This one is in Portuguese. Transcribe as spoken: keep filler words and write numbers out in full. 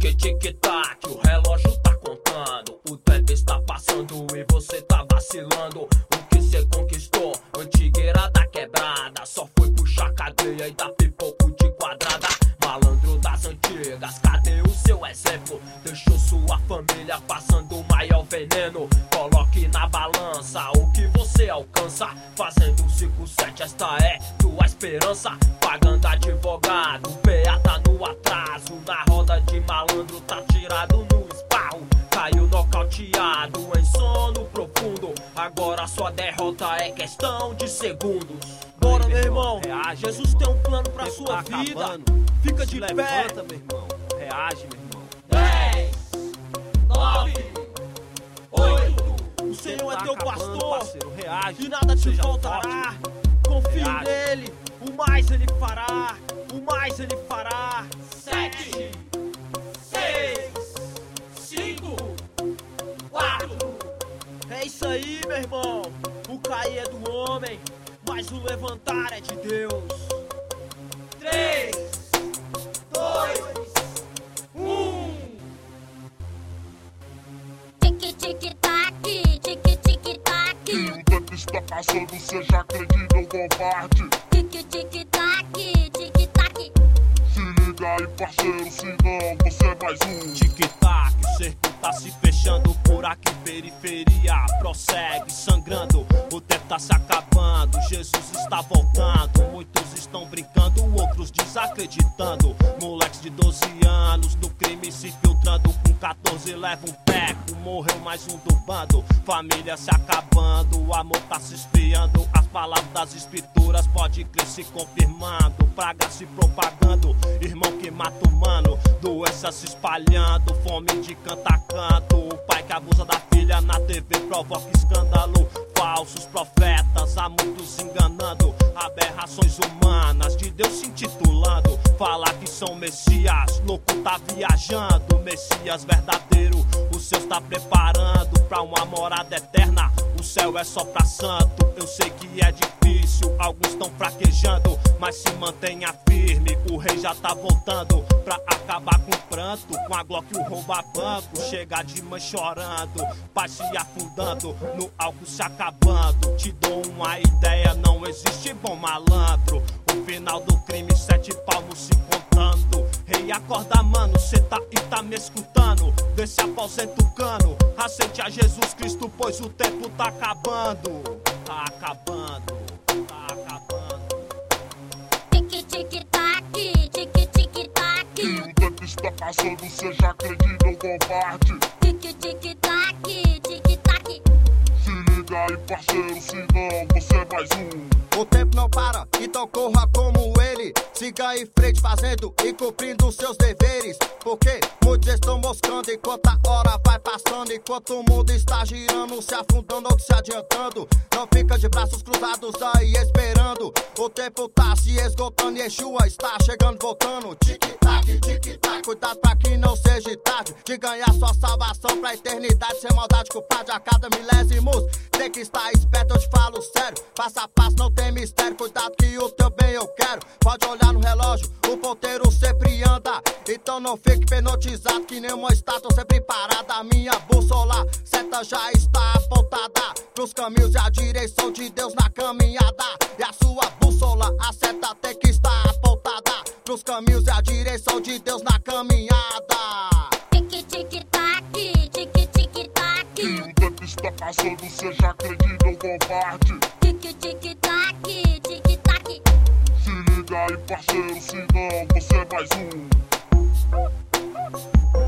Tic-tic-tac, o relógio tá contando. O tempo está passando e você tá vacilando. O que cê conquistou, antigueira da quebrada, só foi puxar cadeia e dar pipoco de quadrada. Malandro das antigas, cadê o seu exemplo? Deixou sua família passando o maior veneno. Coloque na balança o que você alcança, fazendo um cinco sete, esta é tua esperança. Pagando advogado, P A tá no atraso. Na roda de malandro tá tirado no esparro. Caiu nocauteado em sono profundo. Agora sua derrota é questão de segundos. Bora, meu irmão, reage, Jesus tem um plano pra sua tá vida. Acabando. Fica de levanta, pé. Levanta, meu irmão. Reage, meu irmão. dez, nove, oito. O Senhor é teu acabando, pastor, parceiro. Reage. e nada te Seja faltará. forte. Confie Reage. nele, o mais ele fará. O mais ele fará. Sete, seis, cinco, quatro. É isso aí, meu irmão. O cair é do homem, mas o levantar é de Deus. Três, dois, um. Tic-tic-tac, tic-tic-tac. Que o tempo está passando, cê já acredita no covarde. Tic-tic-tac, tic-tac. Se liga aí, parceiro, senão você é mais um. Tic-tac, o cerco tá se fechando por aqui, periferia prossegue sangrando. O tempo tá se acabando, Jesus está voltando. Muitos estão brincando, outros desacreditando. Moleques de doze anos no crime se filtrando. Com quatorze leva um teco, morreu mais um do bando. Família se acabando, o amor tá se esfriando. As palavras das escrituras pode crer se confirmando. Praga se propagando, irmão que mata humano. Doença se espalhando, fome de canto a canto. O pai que abusa da filha na T V provoca escândalo. Falsos profetas, há muitos enganando. Aberrações humanas, de Deus se intitulando. Falar que são Messias, louco tá viajando. Messias verdadeiro, o céu está preparando pra uma morada eterna. O céu é só pra santo, eu sei que é difícil. Alguns estão fraquejando, mas se mantenha firme. O rei já tá voltando pra acabar com o pranto. Com a Glock o rouba banco, chega de mãe chorando. Pai se afundando, no álcool se acabando. Te dou uma ideia, não existe bom malandro. O final do crime, sete palmos se contando. Rei, acorda, mano, cê tá e tá me escutando. Vê se aposenta o cano, aceite a Jesus Cristo, pois o tempo tá acabando. Tá acabando, tá acabando. Tic-tic-tac, tic-tic-tac. Que o tempo está passando, cê já acredita no covarde. Tic-tic-tac, tic-tac. Se liga aí, parceiro, senão você é mais um. O tempo não para, então corra como ele. Siga em frente fazendo e cumprindo seus deveres. Porque muitos estão moscando enquanto a hora vai passando. Enquanto o mundo está girando, se afundando ou se adiantando. Não fica de braços cruzados aí esperando. O tempo tá se esgotando e Yeshua está chegando, voltando. Tic-tac, tic-tac, cuidado pra que não seja tarde de ganhar sua salvação pra eternidade. Sem maldade culpada a cada milésimos. Tem que estar esperto, eu te falo sério. Passo a passo não tem mistério, cuidado que o teu bem eu quero. Pode olhar no relógio, o ponteiro sempre anda. Então não fique penotizado que nenhuma estátua sempre parada. A minha bússola seta já está apontada pros caminhos e a direção de Deus na caminhada. E a sua bússola, a seta tem que estar apontada pros caminhos e a direção de Deus na caminhada. Tic-tic-tac, tic-tic-tac. Que o tempo está passando, cê já acredita no covarde. Tic-tic-tac, tic-tac. Se liga aí, parceiro, senão você é mais um.